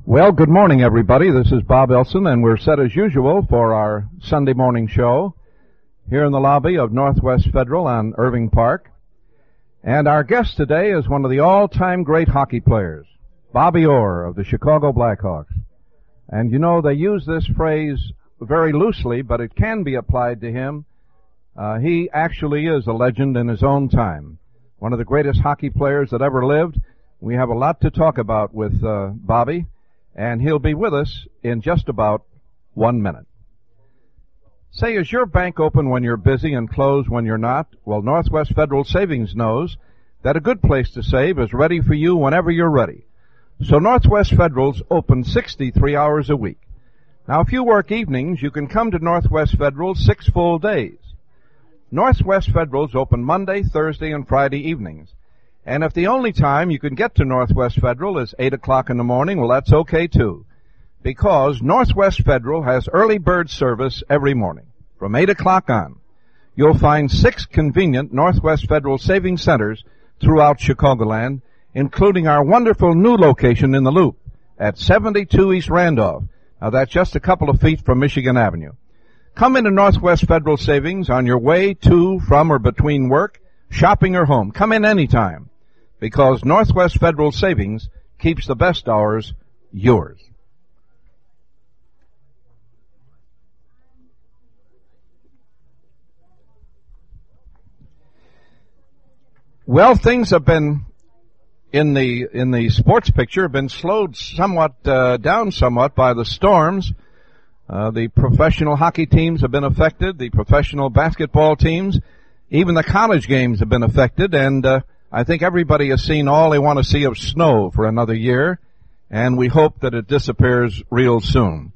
Well, good morning, everybody. This is Bob Elson, and we're set as usual for our Sunday morning show here in the lobby of Northwest Federal on Irving Park. And our guest today is one of the all-time great hockey players, Bobby Orr of the Chicago Blackhawks. And you know, they use this phrase very loosely, but it can be applied to him. He actually is a legend in his own time, one of the greatest hockey players that ever lived. We have a lot to talk about with Bobby, and he'll be with us in just about 1 minute. Say, is your bank open when you're busy and closed when you're not? Well, Northwest Federal Savings knows that a good place to save is ready for you whenever you're ready. So Northwest Federal's open 63 hours a week. Now, if you work evenings, you can come to Northwest Federal 6 full days. Northwest Federal's open Monday, Thursday, and Friday evenings. And if the only time you can get to Northwest Federal is 8 o'clock in the morning, well, that's okay, too. Because Northwest Federal has early bird service every morning from 8 o'clock on. You'll find 6 convenient Northwest Federal savings centers throughout Chicagoland, including our wonderful new location in the Loop at 72 East Randolph. Now, that's just a couple of feet from Michigan Avenue. Come into Northwest Federal Savings on your way to, from, or between work, shopping, or home. Come in anytime, because Northwest Federal Savings keeps the best hours yours. Well, things have been in the sports picture have been slowed somewhat down somewhat by the storms. The professional hockey teams have been affected. The professional basketball teams, even the college games have been affected. And I think everybody has seen all they want to see of snow for another year. And we hope that it disappears real soon.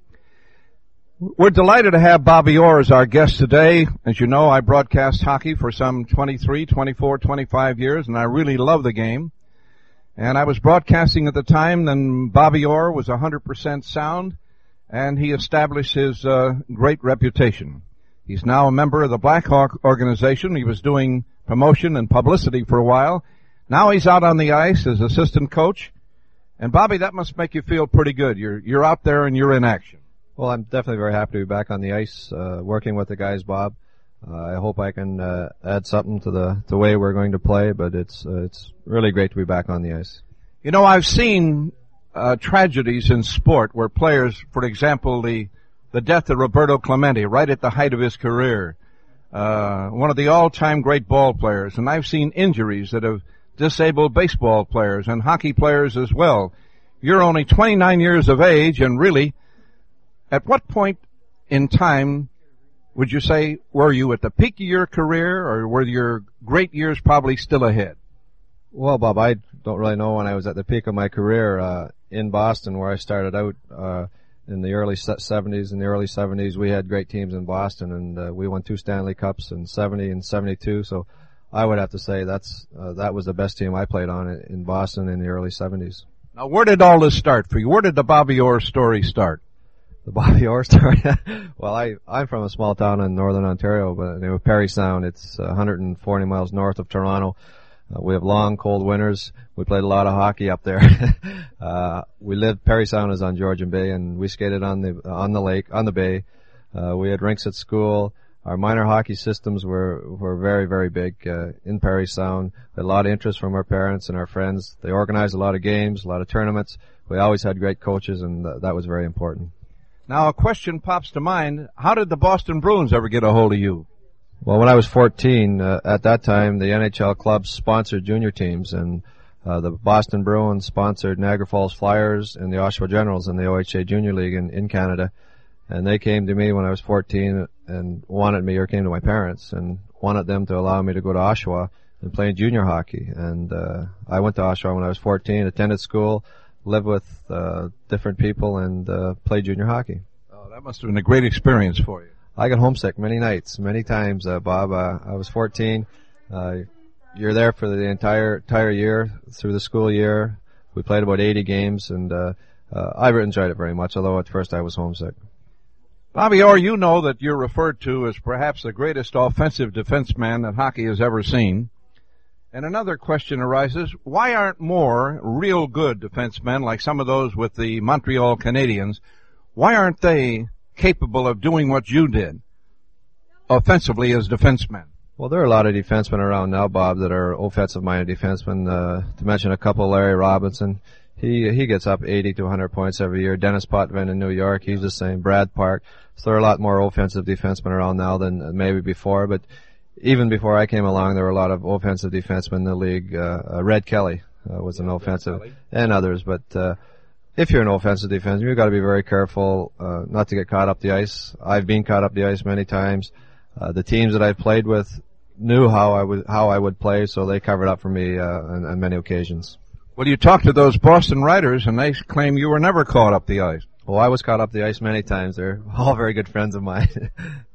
We're delighted to have Bobby Orr as our guest today. As you know, I broadcast hockey for some 23, 24, 25 years, and I really love the game. And I was broadcasting at the time when Bobby Orr was 100% sound, and he established his great reputation. He's now a member of the Blackhawk organization. He was doing promotion and publicity for a while. Now he's out on the ice as assistant coach. And Bobby, that must make you feel pretty good. You're out there and you're in action. Well, I'm definitely very happy to be back on the ice, working with the guys, Bob. I hope I can add something to the way we're going to play, but it's really great to be back on the ice. You know, I've seen tragedies in sport where players, for example, the death of Roberto Clemente right at the height of his career, one of the all-time great ball players, and I've seen injuries that have disabled baseball players and hockey players as well. You're only 29 years of age, and really, at what point in time would you say were you at the peak of your career, or were your great years probably still ahead? Well, Bob, I don't really know when I was at the peak of my career. In Boston, where I started out in the early 70s. In the early 70s, we had great teams in Boston, and we won 2 Stanley Cups in 70 and 72. So I would have to say that was the best team I played on in Boston in the early 70s. Now, where did all this start for you? Where did the Bobby Orr story start? The Bobby Orr story? Well, I'm from a small town in northern Ontario, but named Parry Sound. It's 140 miles north of Toronto. We have long, cold winters. We played a lot of hockey up there. Parry Sound is on Georgian Bay, and we skated on the lake, on the bay. We had rinks at school. Our minor hockey systems were very, very big in Parry Sound. We had a lot of interest from our parents and our friends. They organized a lot of games, a lot of tournaments. We always had great coaches, and that was very important. Now, a question pops to mind. How did the Boston Bruins ever get a hold of you? Well, when I was 14, at that time, the NHL clubs sponsored junior teams, and the Boston Bruins sponsored Niagara Falls Flyers and the Oshawa Generals in the OHA Junior League in Canada. And they came to me when I was 14 and came to my parents and wanted them to allow me to go to Oshawa and play junior hockey. And I went to Oshawa when I was 14, attended school, lived with different people, and played junior hockey. Oh, that must have been a great experience for you. I got homesick many times, Bob. I was 14. You're there for the entire year, through the school year. We played about 80 games, and I enjoyed it very much, although at first I was homesick. Bobby Orr, you know that you're referred to as perhaps the greatest offensive defenseman that hockey has ever seen. And another question arises, why aren't more real good defensemen, like some of those with the Montreal Canadiens, why aren't they capable of doing what you did offensively as defensemen? Well, there are a lot of defensemen around now, Bob, that are offensive-minded defensemen. To mention a couple, Larry Robinson, he gets up 80 to 100 points every year. Dennis Potvin in New York, he's the same. Brad Park. So there are a lot more offensive defensemen around now than maybe before, but even before I came along, there were a lot of offensive defensemen in the league. Red Kelly was an offensive, and others. But if you're an offensive defenseman, you've got to be very careful not to get caught up the ice. I've been caught up the ice many times. The teams that I've played with knew how I would play, so they covered up for me on many occasions. Well, you talk to those Boston writers, and they claim you were never caught up the ice. Well, I was caught up the ice many times. They're all very good friends of mine.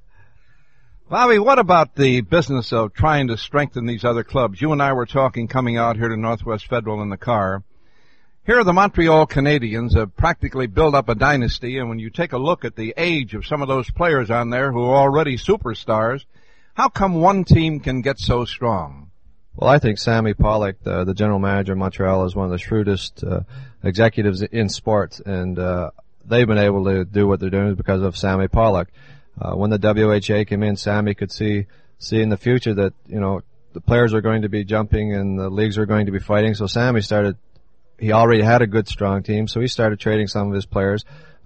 Bobby, what about the business of trying to strengthen these other clubs? You and I were talking coming out here to Northwest Federal in the car. Here the Montreal Canadiens have practically built up a dynasty, and when you take a look at the age of some of those players on there who are already superstars, how come one team can get so strong? Well, I think Sammy Pollock, the general manager of Montreal, is one of the shrewdest executives in sports, and they've been able to do what they're doing because of Sammy Pollock. When the WHA came in, Sammy could see in the future that, the players are going to be jumping and the leagues are going to be fighting. So Sammy he already had a good, strong team, so he started trading some of his players,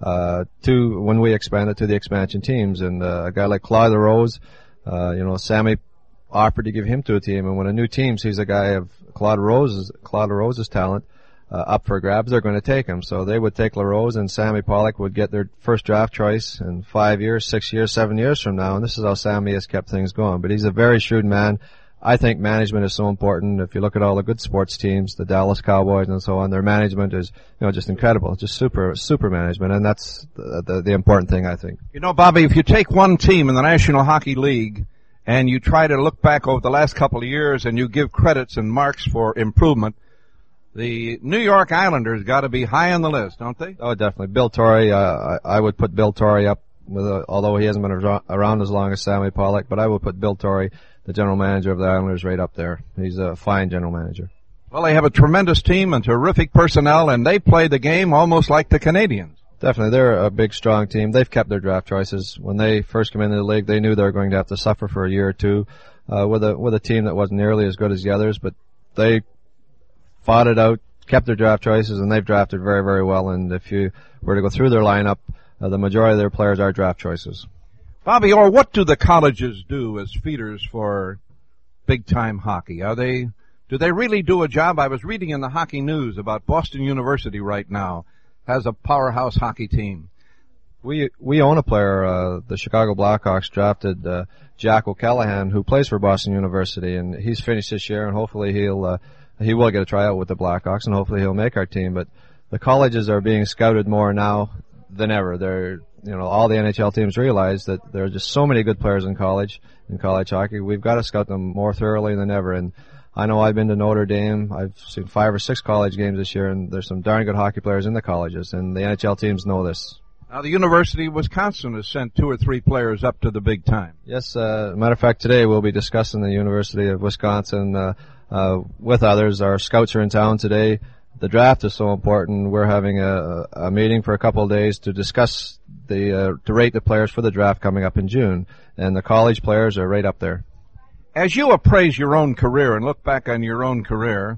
when we expanded to the expansion teams. And, a guy like Claude LaRose, Sammy offered to give him to a team. And when a new team sees a guy of Claude LaRose's talent, up for grabs, they're going to take him. So they would take LaRose, and Sammy Pollock would get their first draft choice in 5 years, 6 years, 7 years from now. And this is how Sammy has kept things going. But he's a very shrewd man. I think management is so important. If you look at all the good sports teams, the Dallas Cowboys and so on, their management is, just incredible. Just super management. And that's the important thing, I think. Bobby, if you take one team in the National Hockey League and you try to look back over the last couple of years and you give credits and marks for improvement, the New York Islanders got to be high on the list, don't they? Oh, definitely. Bill Torrey, I would put Bill Torrey up with, although he hasn't been around as long as Sammy Pollock, but I would put Bill Torrey, the general manager of the Islanders, right up there. He's a fine general manager. Well, they have a tremendous team and terrific personnel, and they play the game almost like the Canadians. Definitely. They're a big, strong team. They've kept their draft choices. When they first came into the league, they knew they were going to have to suffer for a year or two, with a team that wasn't nearly as good as the others, but they fought it out, kept their draft choices, and they've drafted very, very well. And if you were to go through their lineup, the majority of their players are draft choices. Bobby Orr, what do the colleges do as feeders for big-time hockey? Do they really do a job? I was reading in the Hockey News about Boston University right now has a powerhouse hockey team. We own a player. The Chicago Blackhawks drafted Jack O'Callahan, who plays for Boston University, and he's finished this year, and hopefully he will get a tryout with the Blackhawks, and hopefully he'll make our team. But the colleges are being scouted more now than ever. All the NHL teams realize that there are just so many good players in college hockey. We've got to scout them more thoroughly than ever. And I know I've been to Notre Dame. I've seen 5 or 6 college games this year, and there's some darn good hockey players in the colleges, and the NHL teams know this. Now, the University of Wisconsin has sent 2 or 3 players up to the big time. Yes, matter of fact, today we'll be discussing the University of Wisconsin with others. Our scouts are in town today. The draft is so important. We're having a meeting for a couple of days to discuss to rate the players for the draft coming up in June, and the college players are right up there. As you appraise your own career and look back on your own career,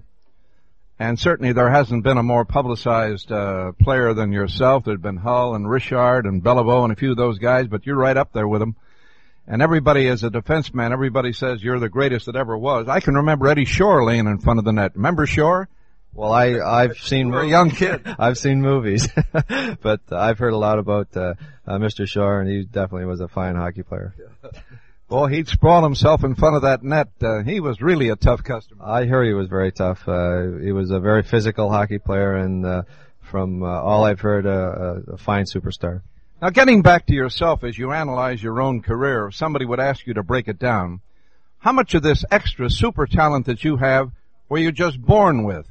and certainly there hasn't been a more publicized player than yourself. There's been Hull and Richard and Beliveau and a few of those guys, but you're right up there with them. And everybody, as a defenseman, everybody says you're the greatest that ever was. I can remember Eddie Shore laying in front of the net. Remember Shore? Well, I've seen a young kid. I've seen movies, but I've heard a lot about Mr. Shore, and he definitely was a fine hockey player. Well, he'd sprawl himself in front of that net. He was really a tough customer. I hear he was very tough. He was a very physical hockey player, and from all I've heard, a fine superstar. Now, getting back to yourself as you analyze your own career, if somebody would ask you to break it down, how much of this extra super talent that you have were you just born with?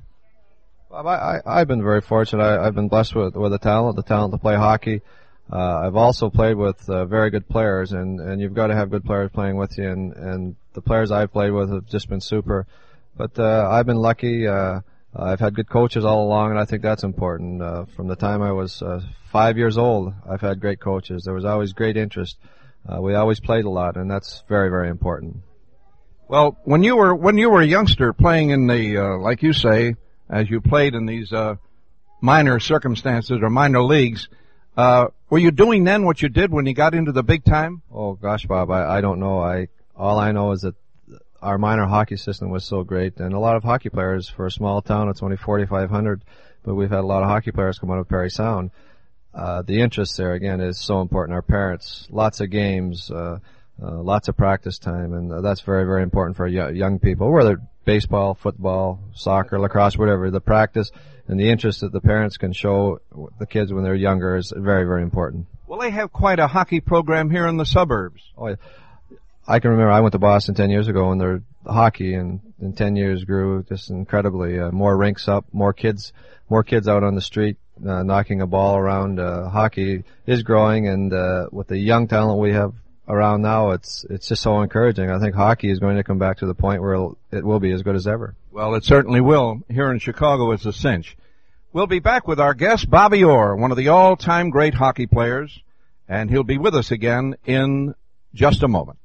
I've been very fortunate. I've been blessed with the talent to play hockey. I've also played with very good players, and you've got to have good players playing with you, and the players I've played with have just been super. But I've been lucky. I've had good coaches all along, and I think that's important. From the time I was 5 years old, I've had great coaches. There was always great interest. We always played a lot, and that's very, very important. Well, when you were a youngster playing in the like you say, as you played in these minor circumstances or minor leagues, were you doing then what you did when you got into the big time? Oh gosh, Bob, I don't know. All I know is that our minor hockey system was so great, and a lot of hockey players for a small town. It's only 4,500, but we've had a lot of hockey players come out of Parry Sound. The interest there again is so important. Our parents, lots of games, lots of practice time, and that's very, very important for young people, whether baseball, football, soccer, lacrosse, whatever. The practice and the interest that the parents can show the kids when they're younger is very, very important. Well, they have quite a hockey program here in the suburbs. Oh, yeah. I can remember I went to Boston 10 years ago, and their hockey in 10 years grew just incredibly. More rinks up, more kids out on the street knocking a ball around. Hockey is growing, and with the young talent we have around now, it's just so encouraging. I think hockey is going to come back to the point where it will be as good as ever. Well, it certainly will. Here in Chicago, it's a cinch. We'll be back with our guest, Bobby Orr, one of the all-time great hockey players, and he'll be with us again in just a moment.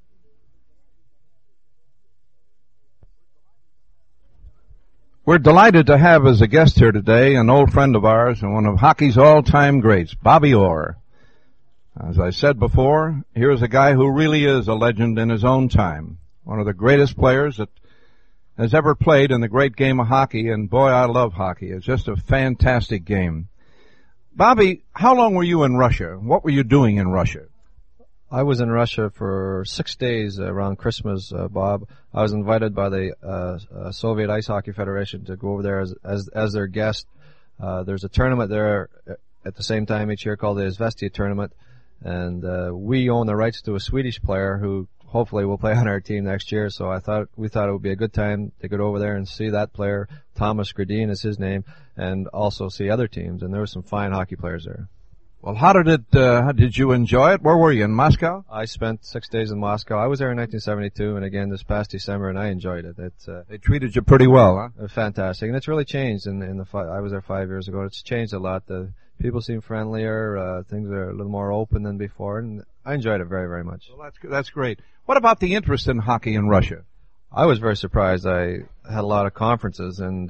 We're delighted to have as a guest here today an old friend of ours and one of hockey's all-time greats, Bobby Orr. As I said before, here's a guy who really is a legend in his own time, one of the greatest players that has ever played in the great game of hockey, and boy, I love hockey. It's just a fantastic game. Bobby, how long were you in Russia? What were you doing in Russia? I was in Russia for 6 days around Christmas, Bob. I was invited by the Soviet Ice Hockey Federation to go over there as their guest. There's a tournament there at the same time each year called the Izvestia tournament, and we own the rights to a Swedish player who hopefully will play on our team next year. So we thought it would be a good time to get over there and see that player. Thomas Gradin is his name, and also see other teams. And there were some fine hockey players there. Well, how did you enjoy it? Where were you, in Moscow? I spent 6 days in Moscow. I was there in 1972 and again this past December, and I enjoyed it. They treated you pretty well, huh? It was fantastic. And it's really changed I was there 5 years ago. It's changed a lot. The people seem friendlier, things are a little more open than before, and I enjoyed it very, very much. Well, that's great. What about the interest in hockey in Russia? I was very surprised. I had a lot of conferences, and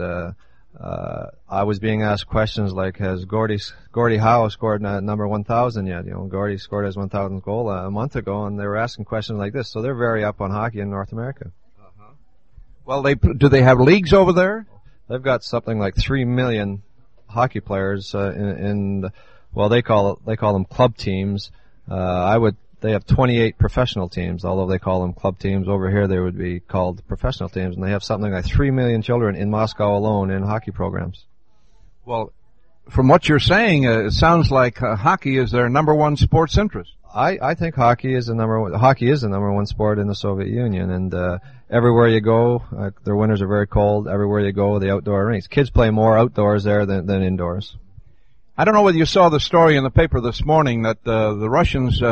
I was being asked questions like, has Gordie Howe scored number 1,000 yet? You know, Gordie scored his 1,000th goal a month ago, and they were asking questions like this. So they're very up on hockey in North America. Uh-huh. Well, do they have leagues over there? They've got something like 3 million hockey players well, they call them club teams. They have 28 professional teams, although they call them club teams. Over here, they would be called professional teams, and they have something like 3 million children in Moscow alone in hockey programs. Well, from what you're saying, it sounds like hockey is their number one sports interest. I think hockey is the number one sport in the Soviet Union, and everywhere you go, their winters are very cold. Everywhere you go, the outdoor rinks. Kids play more outdoors there than indoors. I don't know whether you saw the story in the paper this morning that the Russians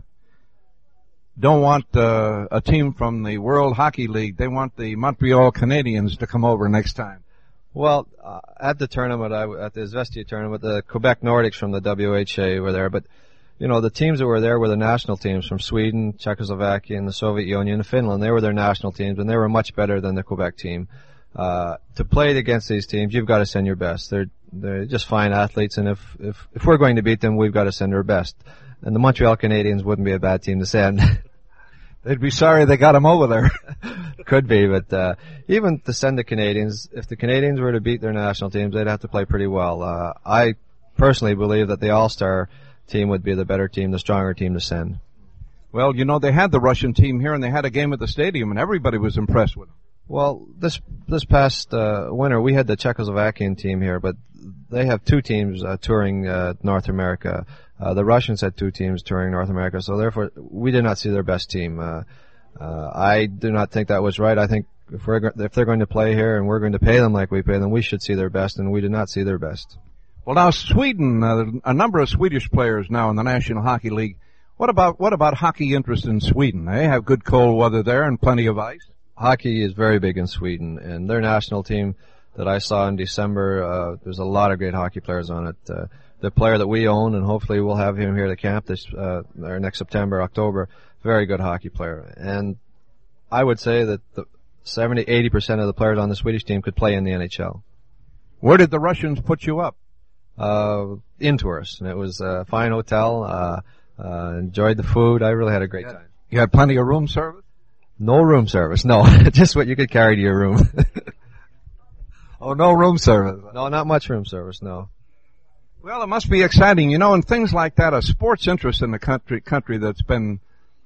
don't want a team from the World Hockey League. They want the Montreal Canadiens to come over next time. Well, at the tournament, at the Izvestia tournament, the Quebec Nordics from the WHA were there, but you know, the teams that were there were the national teams from Sweden, Czechoslovakia, and the Soviet Union, and Finland. They were their national teams, and they were much better than the Quebec team. To play against these teams, you've got to send your best. They're just fine athletes, and if we're going to beat them, we've got to send our best. And the Montreal Canadiens wouldn't be a bad team to send. They'd be sorry they got them over there. Could be, but even to send the Canadiens, if the Canadiens were to beat their national teams, they'd have to play pretty well. I personally believe that the All-Star team would be the better team, the stronger team to send. Well, you know, they had the Russian team here, and they had a game at the stadium, and everybody was impressed with them. Well, this past winter, we had the Czechoslovakian team here, but they have two teams touring North America. The Russians had two teams touring North America, so therefore we did not see their best team. I do not think that was right. I think if they're going to play here and we're going to pay them like we pay them, we should see their best, and we did not see their best. Well, now Sweden, a number of Swedish players now in the National Hockey League. What about hockey interest in Sweden? They have good cold weather there and plenty of ice. hockey is very big in Sweden, and their national team that I saw in December, there's a lot of great hockey players on it. The player that we own, and hopefully we'll have him here to camp or next September, October, very good hockey player. And I would say that 70-80% of the players on the Swedish team could play in the NHL. Where did the Russians put you up? In Tours, and it was a fine hotel. Enjoyed the food. I really had a great time. You had plenty of room service? No room service, no. Just what you could carry to your room. Oh, no room service? No, not much room service, no. Well, it must be exciting, and things like that, a sports interest in the country that's been,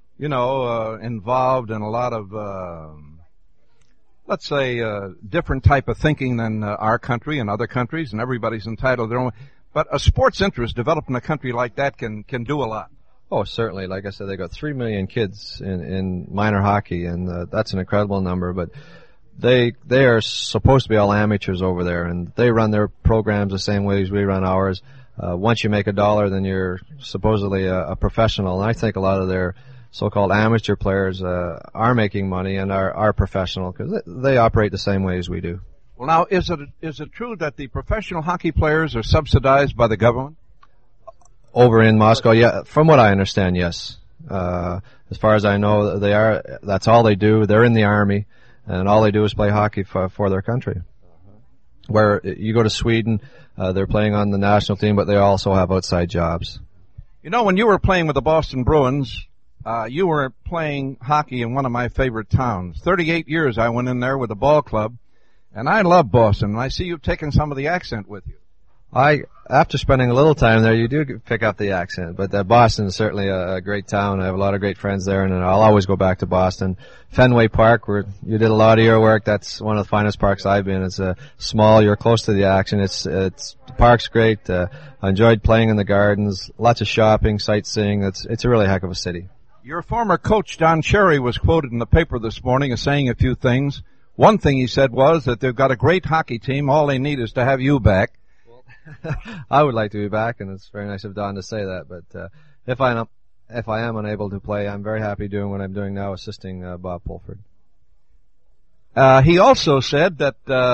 involved in a lot of, let's say, different type of thinking than our country and other countries, and everybody's entitled to their own. But a sports interest developed in a country like that can do a lot. Oh, certainly. Like I said, they got 3 million kids in minor hockey, and that's an incredible number. But they are supposed to be all amateurs over there, and they run their programs the same way as we run ours. Once you make $1, then you're supposedly a professional. And I think a lot of their so-called amateur players are making money and are professional because they operate the same way as we do. Well, now, is it true that the professional hockey players are subsidized by the government? Over in Moscow, yeah. From what I understand, yes. As far as I know, they are. That's all they do. They're in the army, and all they do is play hockey for their country. Where you go to Sweden, they're playing on the national team, but they also have outside jobs. When you were playing with the Boston Bruins, you were playing hockey in one of my favorite towns. 38 years I went in there with a ball club, and I love Boston. And I see you've taken some of the accent with you. After spending a little time there, you do pick up the accent, but Boston is certainly a great town. I have a lot of great friends there, and I'll always go back to Boston. Fenway Park, where you did a lot of your work, that's one of the finest parks I've been. It's small, you're close to the action. The park's great. I enjoyed playing in the gardens, lots of shopping, sightseeing. It's a really heck of a city. Your former coach, Don Cherry, was quoted in the paper this morning as saying a few things. One thing he said was that they've got a great hockey team. All they need is to have you back. I would like to be back, and it's very nice of Don to say that. But if I am unable to play, I'm very happy doing what I'm doing now, assisting Bob Pulford. He also said that,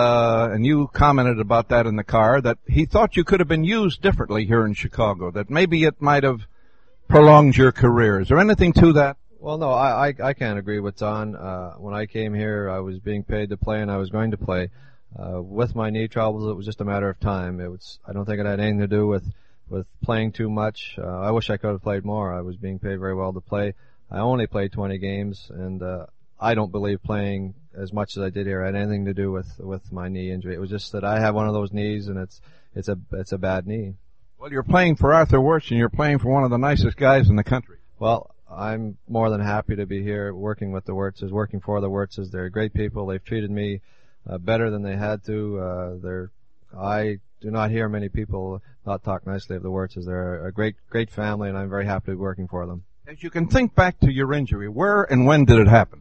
and you commented about that in the car, that he thought you could have been used differently here in Chicago, that maybe it might have prolonged your career. Is there anything to that? Well, no, I can't agree with Don. When I came here, I was being paid to play, and I was going to play. With my knee troubles, it was just a matter of time. I don't think it had anything to do with playing too much. I wish I could have played more. I was being paid very well to play. I only played 20 games, and I don't believe playing as much as I did here had anything to do with my knee injury. It was just that I have one of those knees, and it's a bad knee. Well, you're playing for Arthur Wirtz, and you're playing for one of the nicest guys in the country. Well, I'm more than happy to be here working with the Wirtzes, working for the Wirtzes. They're great people. They've treated me better than they had to. I do not hear many people not talk nicely of the Wirtzes. They're a great family, and I'm very happy to be working for them. As you can think back to your injury, where and when did it happen?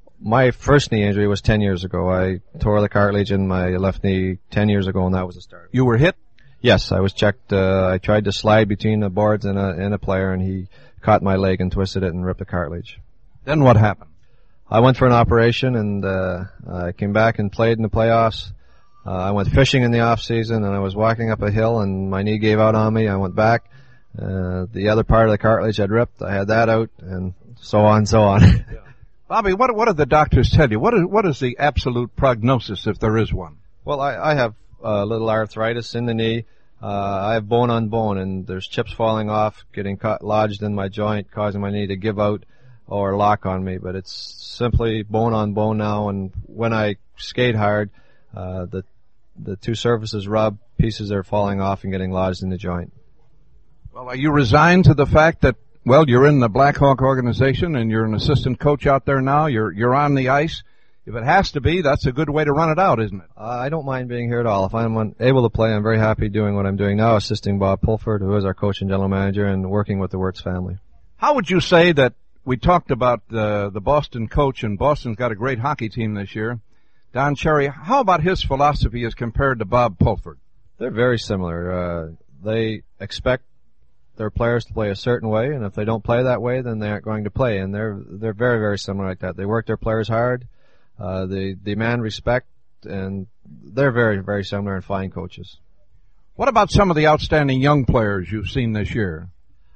My first knee injury was 10 years ago. I tore the cartilage in my left knee 10 years ago, and that was the start. You were hit? Yes, I was checked. I tried to slide between the boards and a player, and he caught my leg and twisted it and ripped the cartilage. Then what happened? I went for an operation, and I came back and played in the playoffs. I went fishing in the off season, and I was walking up a hill, and my knee gave out on me. I went back. The other part of the cartilage had ripped. I had that out, and so on, so on. Yeah. Bobby, what do the doctors tell you? What is the absolute prognosis, if there is one? Well, I have a little arthritis in the knee. I have bone on bone, and there's chips falling off, getting lodged in my joint, causing my knee to give out or lock on me. But it's simply bone on bone now, and when I skate hard, the two surfaces rub, pieces are falling off and getting lodged in the joint. Well, are you resigned to the fact that, well, you're in the Blackhawk organization and you're an assistant coach out there now, you're on the ice? If it has to be, that's a good way to run it out, isn't it? I don't mind being here at all. If I'm able to play, I'm very happy doing what I'm doing now, assisting Bob Pulford, who is our coach and general manager, and working with the Wirtz family. How would you say that we talked about the Boston coach, and Boston's got a great hockey team this year, Don Cherry? How about his philosophy as compared to Bob Pulford? They're very similar. They expect their players to play a certain way, and if they don't play that way, then they aren't going to play. And they're very, very similar like that. They work their players hard. They demand respect, and they're very, very similar and fine coaches. What about some of the outstanding young players you've seen this year?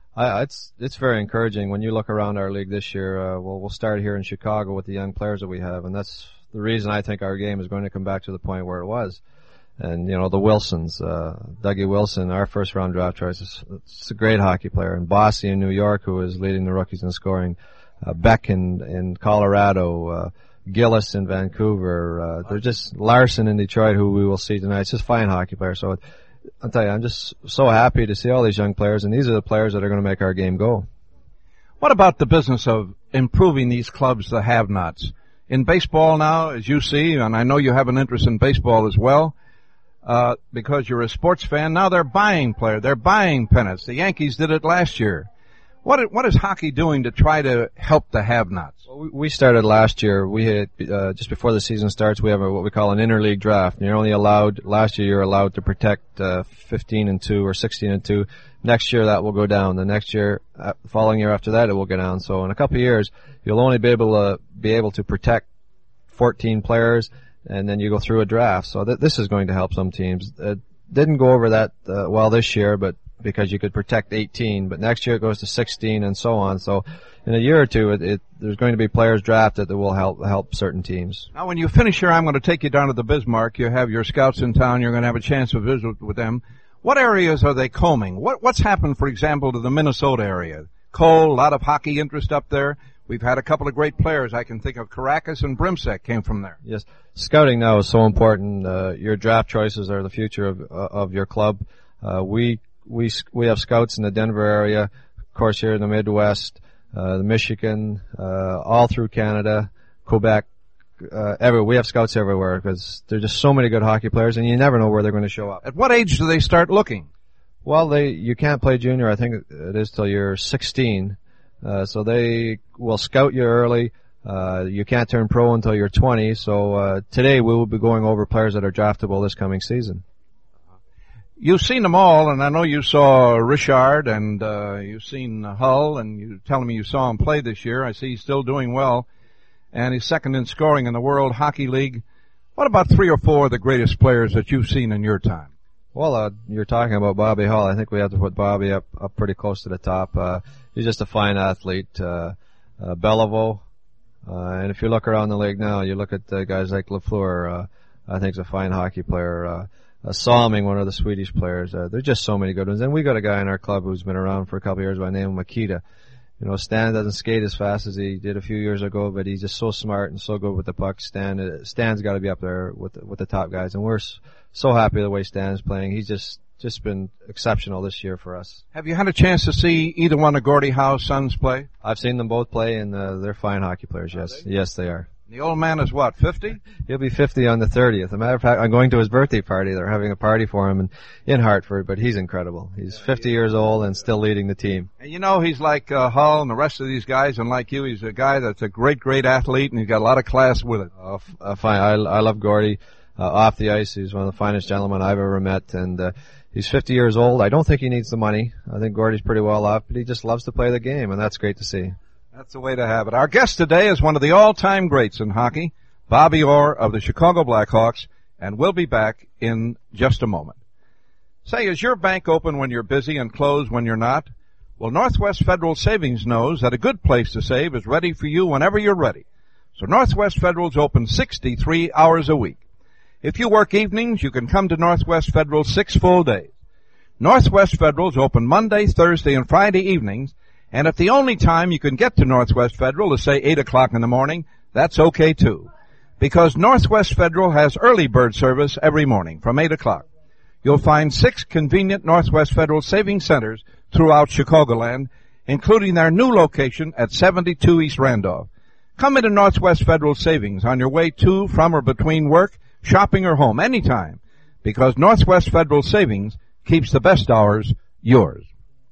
It's very encouraging when you look around our league this year. We'll start here in Chicago with the young players that we have, and that's the reason I think our game is going to come back to the point where it was. And, you know, the Wilsons, Dougie Wilson, our first round draft choice, it's a great hockey player. And Bossy in New York, who is leading the rookies in scoring. Beck in Colorado, Gillis in Vancouver, they're just Larson in Detroit, who we will see tonight. It's just fine hockey players. So I'll tell you, I'm just so happy to see all these young players, and these are the players that are going to make our game go. What about the business of improving these clubs, the have-nots? In baseball now, as you see, and I know you have an interest in baseball as well, because you're a sports fan, now they're buying players, they're buying pennants. The Yankees did it last year. What is hockey doing to try to help the have-nots? Well, we started last year. We had, just before the season starts, we have what we call an interleague draft. And you're only allowed, last year you're allowed to protect 15-2 or 16-2. Next year that will go down. The next year, the following year after that, it will go down. So in a couple of years, you'll only be able to protect 14 players, and then you go through a draft. So this is going to help some teams. It didn't go over that well this year, but because you could protect 18, but next year it goes to 16 and so on. So in a year or two, there's going to be players drafted that will help certain teams. Now when you finish here, I'm going to take you down to the Bismarck. You have your scouts in town. You're going to have a chance to visit with them. What areas are they combing? What's happened, for example, to the Minnesota area? Cole, a lot of hockey interest up there. We've had a couple of great players. I can think of Caracas and Brimsek came from there. Yes. Scouting now is so important. Your draft choices are the future of your club. We have scouts in the Denver area, of course here in the Midwest, the Michigan, all through Canada, Quebec, everywhere. We have scouts everywhere because there's just so many good hockey players, and you never know where they're going to show up. At what age do they start looking? Well, you can't play junior. I think it is till you're 16. So they will scout you early. You can't turn pro until you're 20. So today we will be going over players that are draftable this coming season. You've seen them all, and I know you saw Richard, and you've seen Hull, and you're telling me you saw him play this year. I see he's still doing well, and he's second in scoring in the World Hockey League. What about 3 or 4 of the greatest players that you've seen in your time? Well, you're talking about Bobby Hull. I think we have to put Bobby up pretty close to the top. He's just a fine athlete. Beliveau, and if you look around the league now, you look at guys like Lafleur, I think he's a fine hockey player. Salming, one of the Swedish players. There's just so many good ones. And we got a guy in our club who's been around for a couple of years by the name of Makita. You know, Stan doesn't skate as fast as he did a few years ago, but he's just so smart and so good with the puck. Stan's got to be up there with the top guys, and we're so happy the way Stan is playing. He's just been exceptional this year for us. Have you had a chance to see either one of Gordie Howe's sons play? I've seen them both play, and they're fine hockey players. Yes, yes, they are. The old man is what, 50? He'll be 50 on the 30th. As a matter of fact, I'm going to his birthday party. They're having a party for him in Hartford, but he's incredible. He's 50 years old and still leading the team. And you know, he's like Hull and the rest of these guys, and like you, he's a guy that's a great, great athlete, and he's got a lot of class with it. Fine. I love Gordie. Off the ice, he's one of the finest gentlemen I've ever met, and he's 50 years old. I don't think he needs the money. I think Gordie's pretty well off, but he just loves to play the game, and that's great to see. That's the way to have it. Our guest today is one of the all-time greats in hockey, Bobby Orr of the Chicago Blackhawks, and we'll be back in just a moment. Say, is your bank open when you're busy and closed when you're not? Well, Northwest Federal Savings knows that a good place to save is ready for you whenever you're ready. So Northwest Federal's open 63 hours a week. If you work evenings, you can come to Northwest Federal 6 full days. Northwest Federal's open Monday, Thursday, and Friday evenings, and if the only time you can get to Northwest Federal is, say, 8 o'clock in the morning, that's okay too. Because Northwest Federal has early bird service every morning from 8 o'clock. You'll find 6 convenient Northwest Federal savings centers throughout Chicagoland, including their new location at 72 East Randolph. Come into Northwest Federal Savings on your way to, from, or between work, shopping, or home anytime, because Northwest Federal Savings keeps the best hours yours.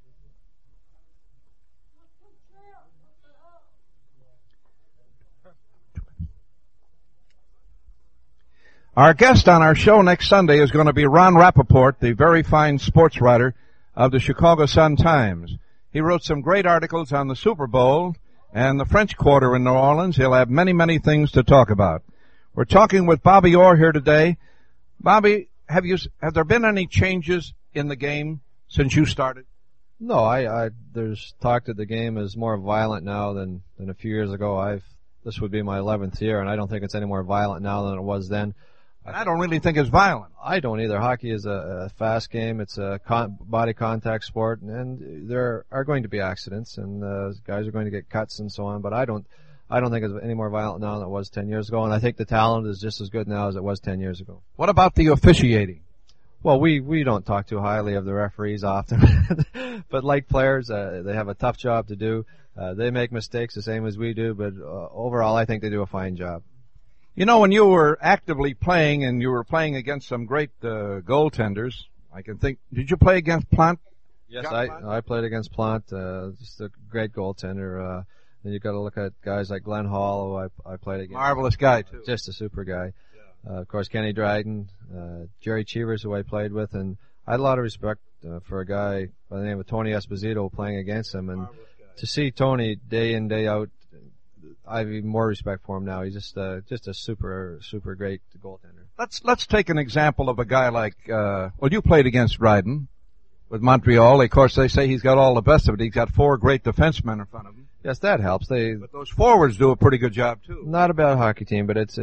Our guest on our show next Sunday is going to be Ron Rappaport, the very fine sports writer of the Chicago Sun-Times. He wrote some great articles on the Super Bowl and the French Quarter in New Orleans. He'll have many, many things to talk about. We're talking with Bobby Orr here today. Bobby, have there been any changes in the game since you started? No, there's talk that the game is more violent now than a few years ago. This would be my 11th year, and I don't think it's any more violent now than it was then. I don't really think it's violent. I don't either. Hockey is a fast game. It's a body contact sport, and there are going to be accidents, and guys are going to get cuts and so on. But I don't think it's any more violent now than it was 10 years ago, and I think the talent is just as good now as it was 10 years ago. What about the officiating? Well, we don't talk too highly of the referees often, but like players, they have a tough job to do. They make mistakes the same as we do, but overall, I think they do a fine job. You know, when you were actively playing and you were playing against some great goaltenders, I can think, did you play against Plant? Yes, I played against Plant, just a great goaltender. Then you've got to look at guys like Glenn Hall, who I played against. Marvelous guy, too. Just a super guy. Of course, Kenny Dryden, Jerry Cheevers, who I played with, and I had a lot of respect for a guy by the name of Tony Esposito playing against him. And to see Tony day in, day out, I have even more respect for him now. He's just a super great goaltender. Let's take an example of a guy like, you played against Dryden with Montreal. Of course, they say he's got all the best of it. He's got 4 great defensemen in front of him. Yes, that helps. But those forwards do a pretty good job, too. Not a bad hockey team, but it's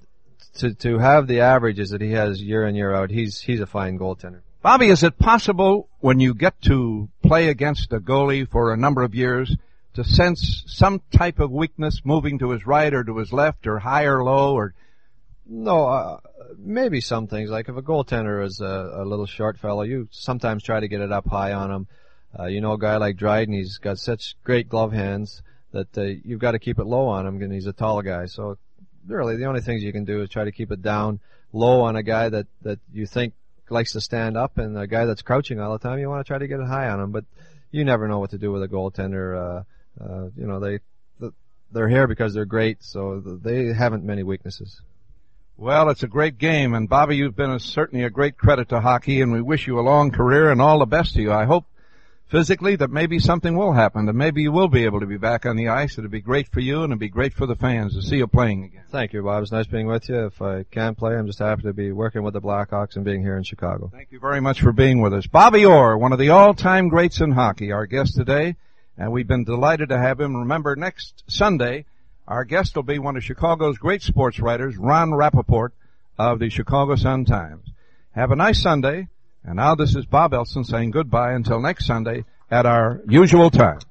to have the averages that he has year in, year out, he's a fine goaltender. Bobby, is it possible when you get to play against a goalie for a number of years to sense some type of weakness moving to his right or to his left or high or low? Or no, maybe some things. Like if a goaltender is a little short fellow, you sometimes try to get it up high on him. A guy like Dryden, he's got such great glove hands that you've got to keep it low on him, and he's a tall guy. So really, the only things you can do is try to keep it down low on a guy that you think likes to stand up, and a guy that's crouching all the time, you want to try to get it high on him. But you never know what to do with a goaltender. They're here because they're great, so they haven't many weaknesses. Well, it's a great game, and Bobby, you've been certainly a great credit to hockey, and we wish you a long career and all the best to you. I hope physically that maybe something will happen, that maybe you will be able to be back on the ice. It'll be great for you, and it'll be great for the fans to see you playing again. Thank you, Bob. It's nice being with you. If I can't play, I'm just happy to be working with the Blackhawks and being here in Chicago. Thank you very much for being with us. Bobby Orr, one of the all-time greats in hockey, our guest today, and we've been delighted to have him. Remember, next Sunday, our guest will be one of Chicago's great sports writers, Ron Rappaport of the Chicago Sun-Times. Have a nice Sunday, and now this is Bob Elson saying goodbye until next Sunday at our usual time.